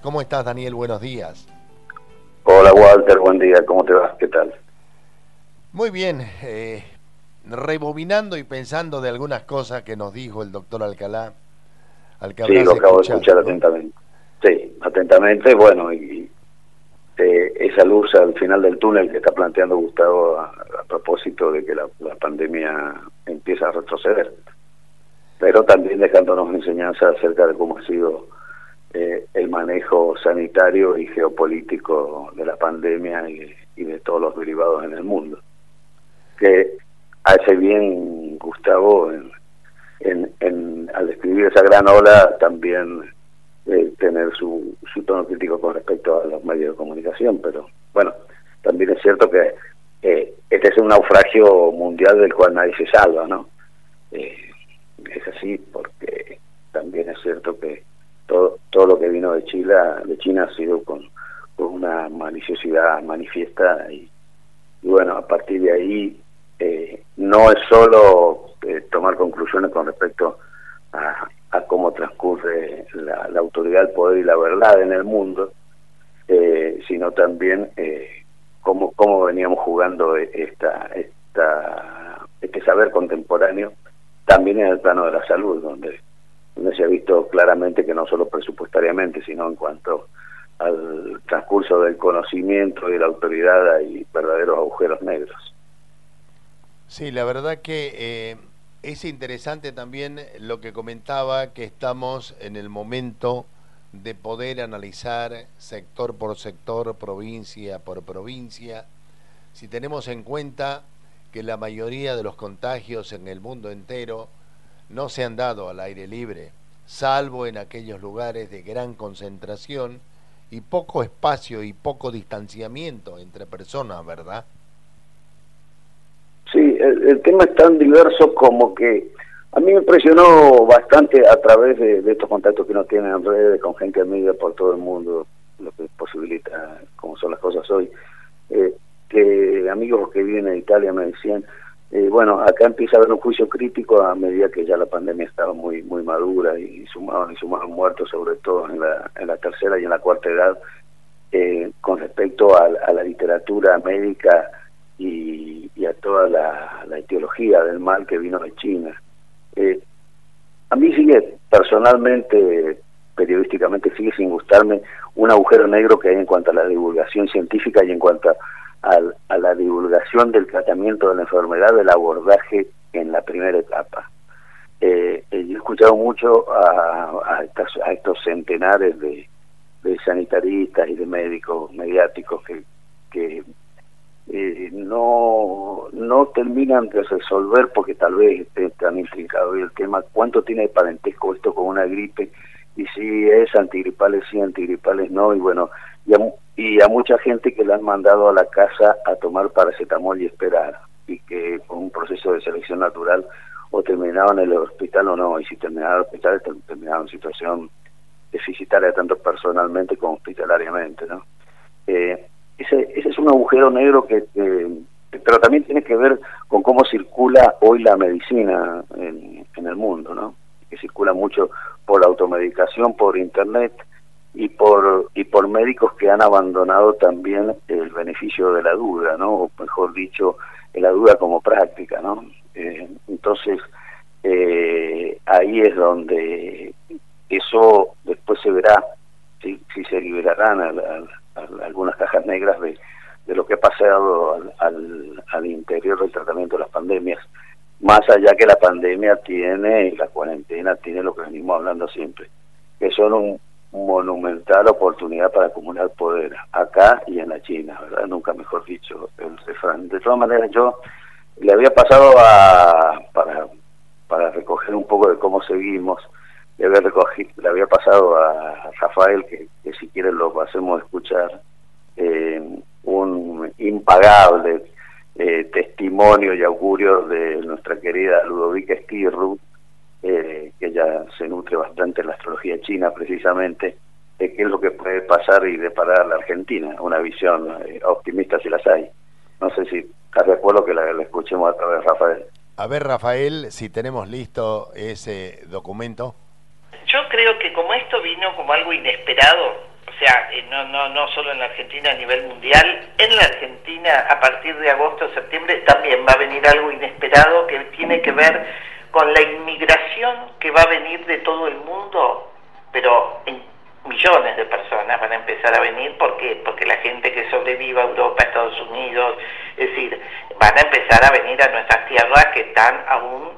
¿Cómo estás, Daniel? Buenos días. Hola Walter, buen día, ¿cómo te va? ¿Qué tal? Muy bien, rebobinando y pensando de algunas cosas que nos dijo el doctor Alcalá, al que Sí, habrás lo acabo de escuchado, escuchar ¿no? atentamente. Sí, atentamente, bueno, y esa luz al final del túnel que está planteando Gustavo a propósito de que la pandemia empieza a retroceder, pero también dejándonos enseñanza acerca de cómo ha sido el manejo sanitario y geopolítico de la pandemia y de todos los derivados en el mundo. Que hace bien Gustavo al describir esa gran ola también tener su tono crítico con respecto a los medios de comunicación, pero bueno, también es cierto que este es un naufragio mundial del cual nadie se salva, ¿no? Es así porque también es cierto que todo lo que vino de China ha sido con una maliciosidad manifiesta y bueno, a partir de ahí no es solo tomar conclusiones con respecto a cómo transcurre la autoridad, el poder y la verdad en el mundo, sino también cómo veníamos jugando este saber contemporáneo también en el plano de la salud, donde se ha visto claramente que no solo presupuestariamente, sino en cuanto al transcurso del conocimiento y de la autoridad hay verdaderos agujeros negros. Sí, la verdad que es interesante también lo que comentaba, que estamos en el momento de poder analizar sector por sector, provincia por provincia, si tenemos en cuenta que la mayoría de los contagios en el mundo entero no se han dado al aire libre, salvo en aquellos lugares de gran concentración y poco espacio y poco distanciamiento entre personas, ¿verdad? Sí, el tema es tan diverso como que a mí me impresionó bastante a través de estos contactos que uno tiene en redes con gente amiga por todo el mundo, lo que posibilita como son las cosas hoy, que amigos que viven en Italia me decían, bueno, acá empieza a haber un juicio crítico a medida que ya la pandemia estaba muy madura y sumaban muertos, sobre todo en la tercera y en la cuarta edad, con respecto a la literatura médica y a toda la etiología del mal que vino de China. A mí sigue personalmente, periodísticamente, sigue sin gustarme un agujero negro que hay en cuanto a la divulgación científica y en cuanto a la divulgación del tratamiento de la enfermedad, del abordaje en la primera etapa. Yo he escuchado mucho a estos centenares de sanitaristas y de médicos mediáticos que no terminan de resolver, porque tal vez esté tan intrincado hoy el tema, cuánto tiene de parentesco esto con una gripe, y si es antigripales sí, antigripales no, y bueno, y a mucha gente que le han mandado a la casa a tomar paracetamol y esperar, y que con un proceso de selección natural o terminaban en el hospital o no, y si terminaban en el hospital terminaban en situación deficitaria tanto personalmente como hospitalariamente, ¿no? Ese es un agujero negro pero también tiene que ver con cómo circula hoy la medicina en el mundo, ¿no? Que circula mucho por automedicación, por internet y por médicos que han abandonado también el beneficio de la duda, ¿no? O mejor dicho, la duda como práctica, ¿no? Entonces, ahí es donde eso después se verá si se liberarán algunas cajas negras de lo que ha pasado al interior del tratamiento de las pandemias, más allá que la pandemia tiene, y la cuarentena tiene lo que venimos hablando siempre, que son un monumental oportunidad para acumular poder, acá y en la China, ¿verdad? Nunca mejor dicho el refrán. De todas maneras, yo le había pasado para recoger un poco de cómo seguimos, le había pasado a Rafael, que si quieren lo hacemos escuchar, un impagable testimonio y augurio de nuestra querida Ludovica Esquirru, que ella se nutre bastante en la astrología china precisamente, de qué es lo que puede pasar y deparar a la Argentina, una visión optimista si las hay. No sé si estás de acuerdo que la escuchemos a través de Rafael. A ver, Rafael, si tenemos listo ese documento. Yo creo que como esto vino como algo inesperado, o sea, sea, no solo en la Argentina, a nivel mundial. En la Argentina, a partir de agosto, septiembre, también va a venir algo inesperado que tiene que ver con la inmigración que va a venir de todo el mundo, pero en millones de personas van a empezar a venir. ¿Por qué? Porque la gente que sobreviva a Europa, a Estados Unidos, es decir, van a empezar a venir a nuestras tierras que están aún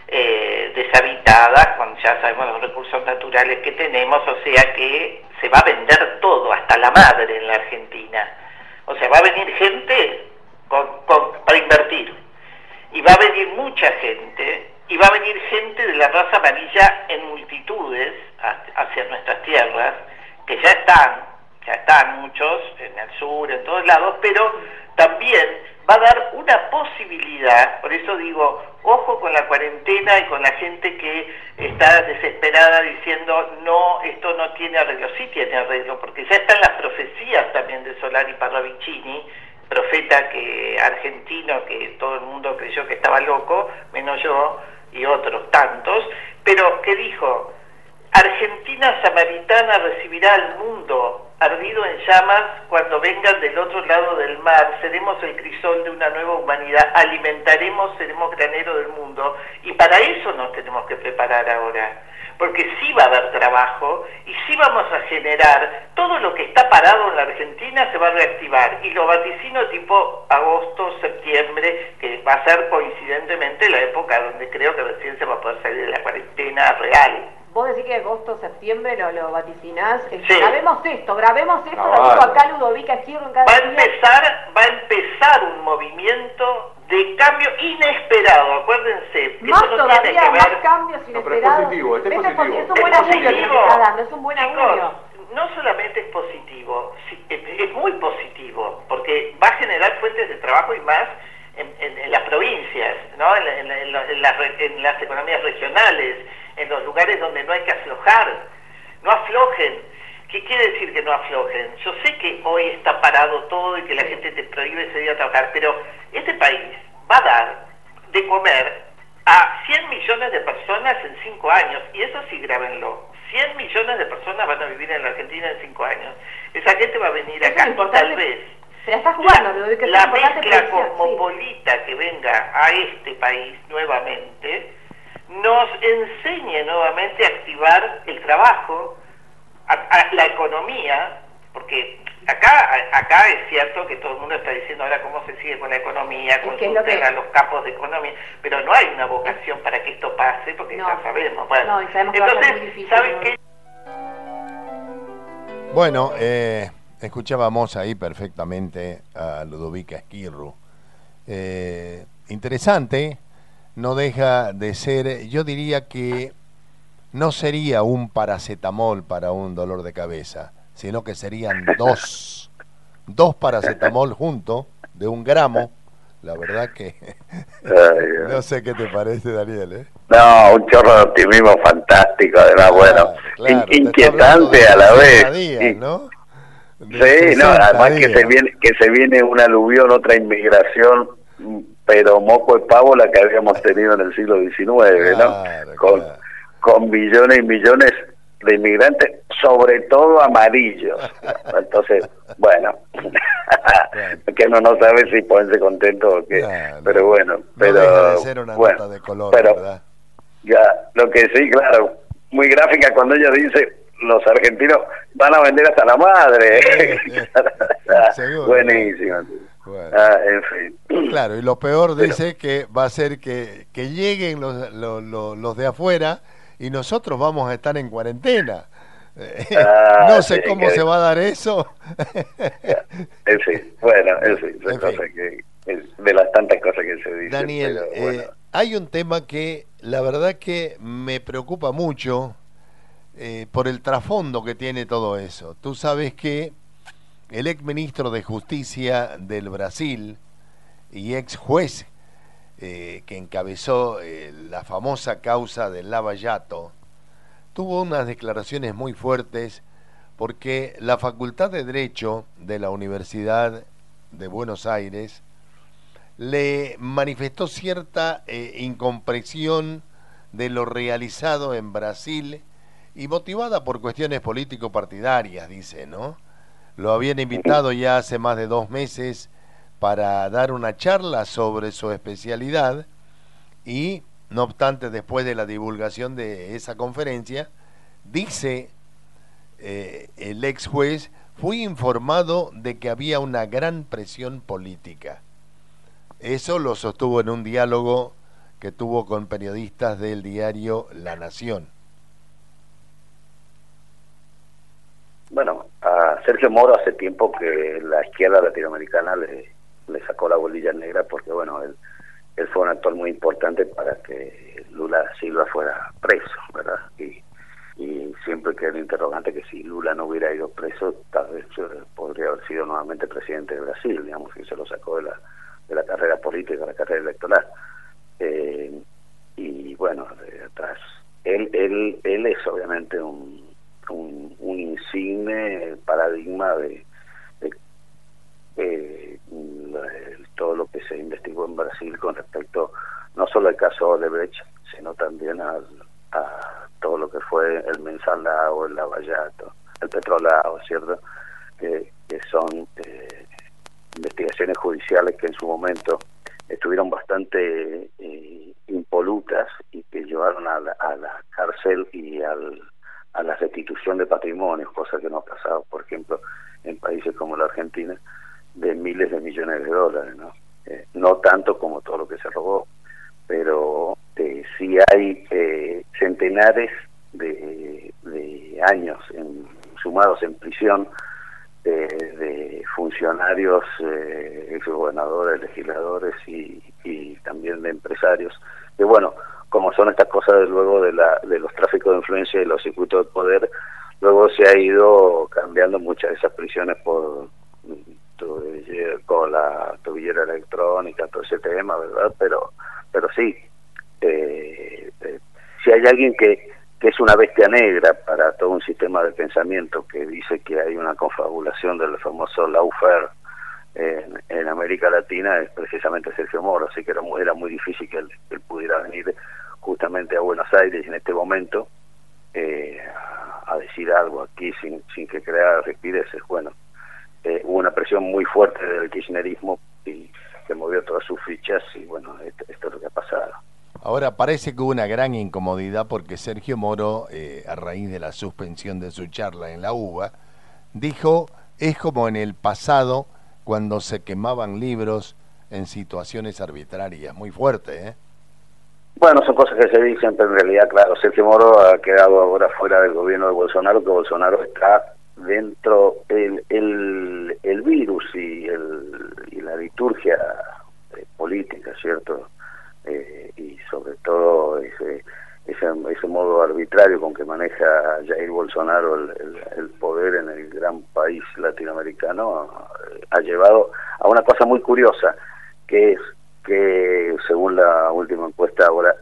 deshabitadas, con ya sabemos los recursos naturales que tenemos, o sea que se va a vender todo, hasta la madre en la Argentina. O sea, va a venir gente para invertir, y va a venir mucha gente, y va a venir gente de la raza amarilla en multitudes hacia nuestras tierras, que ya están muchos en el sur, en todos lados, pero también va a dar una posibilidad. Por eso digo, ojo con la cuarentena y con la gente que está desesperada diciendo, no, esto no tiene arreglo. Sí tiene arreglo, porque ya están las profecías también de Solari Parravicini, profeta argentino que todo el mundo creyó que estaba loco, menos yo y otros tantos, pero que dijo: Argentina samaritana recibirá al mundo ardido en llamas cuando vengan del otro lado del mar. Seremos el crisol de una nueva humanidad, alimentaremos, seremos granero del mundo. Y para eso nos tenemos que preparar ahora, porque sí va a haber trabajo y sí vamos a generar. Todo lo que está parado en la Argentina se va a reactivar, y lo vaticino tipo agosto, septiembre, que va a ser coincidentemente la época donde creo que recién se va a poder salir de la cuarentena real. Vos decís que agosto, septiembre lo vaticinás. Sí. Grabemos esto, lo digo acá Ludovica Esquirro en cada Va a empezar un movimiento de cambio inesperado, acuérdense. Más eso no todavía, tiene que más ver. cambios inesperados. Pero es positivo, Es un Es buen augurio que positivo. te está dando, es un buen augurio. No solamente es positivo, es muy positivo, porque va a generar fuentes de trabajo y más en las provincias, ¿no? En las economías regionales, en los lugares donde no hay que aflojar. No aflojen. ¿Qué quiere decir que no aflojen? Yo sé que hoy está parado todo y que la gente te prohíbe salir a trabajar, pero este país va a dar de comer a 100 millones de personas en 5 años, y eso sí, grábenlo. 100 millones de personas van a vivir en la Argentina en 5 años. Esa gente va a venir acá, y tal vez se la está jugando, Ludovica, la mezcla cosmopolita que venga a este país nuevamente nos enseñe nuevamente a activar el trabajo, a la economía, porque acá es cierto que todo el mundo está diciendo ahora cómo se sigue con la economía, consulten a los capos de economía, pero no hay una vocación para que esto pase, porque ya sabemos. Bueno, y sabemos que entonces, va a ser muy difícil, ¿saben qué? Bueno, escuchábamos ahí perfectamente a Ludovica Esquirru. Interesante, no deja de ser, yo diría que no sería un paracetamol para un dolor de cabeza, sino que serían dos paracetamol juntos, de 1 gramo. La verdad que no sé qué te parece, Daniel, ¿eh? No, un chorro de optimismo fantástico, además, bueno, claro, inquietante a la vez. Días, ¿no? Sí, no, además que se viene una aluvión, otra inmigración, pero moco de pavo la que habíamos tenido en el siglo XIX, claro, ¿no? Con millones y millones de inmigrantes, sobre todo amarillos. Entonces, bueno, que uno no sabe si ponerse contento o qué, pero bueno, pero no deja de ser una nota de color, pero, ¿verdad? Ya, lo que sí, claro, muy gráfica cuando ella dice: los argentinos van a vender hasta la madre. Seguro. Buenísimo. Bueno. En fin. Claro, y lo peor dice que va a ser que lleguen los de afuera y nosotros vamos a estar en cuarentena. No sé cómo se va a dar eso. En fin, bueno, de las tantas cosas que se dicen. Daniel, pero, bueno. hay un tema que la verdad que me preocupa mucho por el trasfondo que tiene todo eso. Tú sabes que el ex ministro de Justicia del Brasil y ex juez que encabezó la famosa causa del Lava Jato, tuvo unas declaraciones muy fuertes porque la Facultad de Derecho de la Universidad de Buenos Aires le manifestó cierta incomprensión de lo realizado en Brasil y motivada por cuestiones político-partidarias, dice, ¿no? Lo habían invitado ya hace más de 2 meses para dar una charla sobre su especialidad y, no obstante, después de la divulgación de esa conferencia, dice el ex juez, fui informado de que había una gran presión política. Eso lo sostuvo en un diálogo que tuvo con periodistas del diario La Nación. Bueno, a Sergio Moro hace tiempo que la izquierda latinoamericana le sacó la bolilla negra porque, bueno, él fue un actor muy importante para que Lula da Silva fuera preso, ¿verdad? Y siempre queda el interrogante que si Lula no hubiera ido preso, tal vez podría haber sido nuevamente presidente de Brasil, digamos, que se lo sacó de la carrera política, de la carrera electoral. Y bueno, atrás, él es obviamente un insigne paradigma de todo lo que se investigó en Brasil con respecto no solo al caso Odebrecht, sino también a todo lo que fue el Mensalao, el Lavallato, el Petrolao, ¿cierto? Que son investigaciones judiciales que en su momento estuvieron bastante impolutas y que llevaron a la cárcel y a la restitución de patrimonios, cosa que no ha pasado, por ejemplo, en países como la Argentina, de miles de millones de dólares, ¿no? No tanto como todo lo que se robó, pero sí hay centenares de años sumados en prisión de funcionarios, exgobernadores, legisladores y también de empresarios, que bueno, como son estas cosas luego de los tráficos de influencia y los circuitos de poder, luego se ha ido cambiando muchas de esas prisiones con la tobillera electrónica, todo ese tema, ¿verdad? Pero sí, si hay alguien que es una bestia negra para todo un sistema de pensamiento que dice que hay una confabulación del famoso lawfare en América Latina, es precisamente Sergio Moro, así que era muy difícil que él pudiera venir justamente a Buenos Aires en este momento a decir algo aquí sin que crea respireces. Bueno, hubo una presión muy fuerte del kirchnerismo y que movió todas sus fichas y bueno, esto es lo que ha pasado. Ahora, parece que hubo una gran incomodidad porque Sergio Moro, a raíz de la suspensión de su charla en la UBA, dijo, es como en el pasado cuando se quemaban libros en situaciones arbitrarias. Muy fuerte, ¿eh? Bueno, son cosas que se dicen, pero en realidad, claro, Sergio Moro ha quedado ahora fuera del gobierno de Bolsonaro, que Bolsonaro está dentro el virus y la liturgia política, ¿cierto? Y sobre todo ese modo arbitrario con que maneja Jair Bolsonaro el poder en el gran país latinoamericano ha llevado a una cosa muy curiosa, que es que según la última encuesta ahora,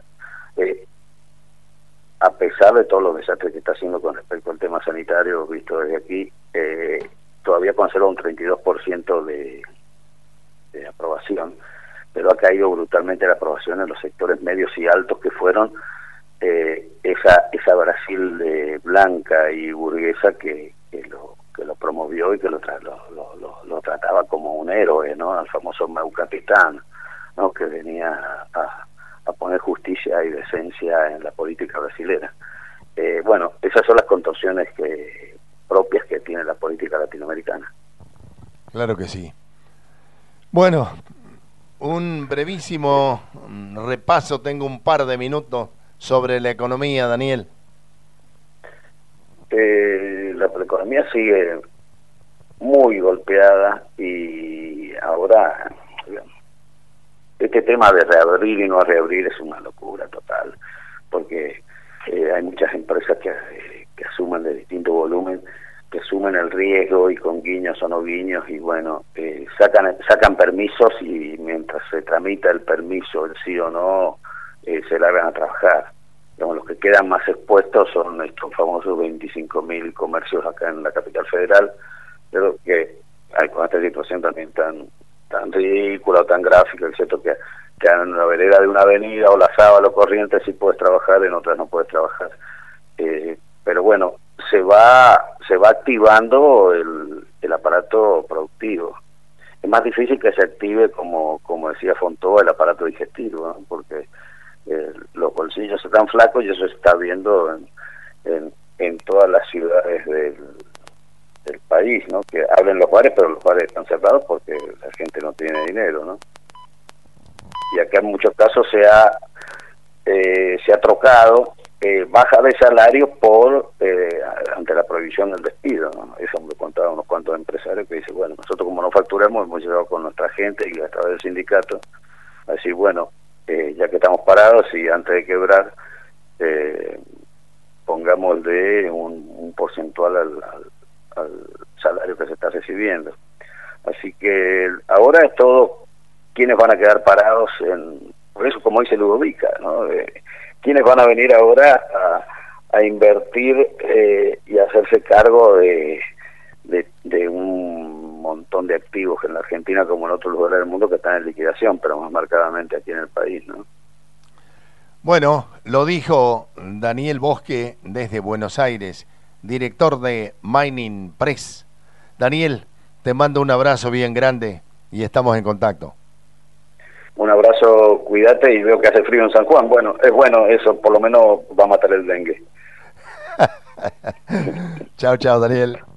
a pesar de todos los desastres que está haciendo con respecto al tema sanitario visto desde aquí, todavía conserva un 32% de aprobación, pero ha caído brutalmente la aprobación en los sectores medios y altos que fueron esa Brasil blanca y burguesa que lo promovió y que lo trataba como un héroe, ¿no? Al famoso Meu Capitán, ¿no? Que venía a poner justicia y decencia en la política brasilera. Bueno, esas son las contorsiones propias que tiene la política latinoamericana. Claro que sí. Bueno, un brevísimo repaso, tengo un par de minutos sobre la economía, Daniel. La economía sigue muy golpeada y ahora este tema de reabrir y no reabrir es una locura total, porque hay muchas empresas que asumen de distinto volumen, que asumen el riesgo y con guiños o no guiños y bueno, sacan permisos y mientras se tramita el permiso, el sí o no, se largan a trabajar. Digamos, los que quedan más expuestos son estos famosos 25.000 comercios acá en la capital federal, pero que hay con esta situación también tan ridícula o tan gráfica, excepto que en la vereda de una avenida o la Sábalo Corrientes sí puedes trabajar, en otras no puedes trabajar. pero bueno, se va activando el aparato productivo. Es más difícil que se active, como decía Fontova, el aparato digestivo, ¿no? Porque los bolsillos están flacos y eso se está viendo en todas las ciudades del país, ¿no? Que abren los bares, pero los bares están cerrados porque la gente no tiene dinero, ¿no? Y acá en muchos casos se ha trocado baja de salario por ante la prohibición del despido, ¿no? Eso me contaban unos cuantos empresarios que dicen, bueno, nosotros como no facturamos hemos llegado con nuestra gente y a través del sindicato a decir, bueno, ya que estamos parados y antes de quebrar pongamos de un porcentual al salario que se está recibiendo. Así que ahora es todo quienes van a quedar parados por eso, como dice Ludovica, ¿no? Quienes van a venir ahora a invertir y a hacerse cargo de un montón de activos en la Argentina como en otros lugares del mundo que están en liquidación, pero más marcadamente aquí en el país, ¿no? Bueno, lo dijo Daniel Bosque desde Buenos Aires, director de Mining Press. Daniel, te mando un abrazo bien grande y estamos en contacto. Un abrazo, cuídate, y veo que hace frío en San Juan. Bueno, es bueno eso, por lo menos va a matar el dengue. Chao, chao, Daniel.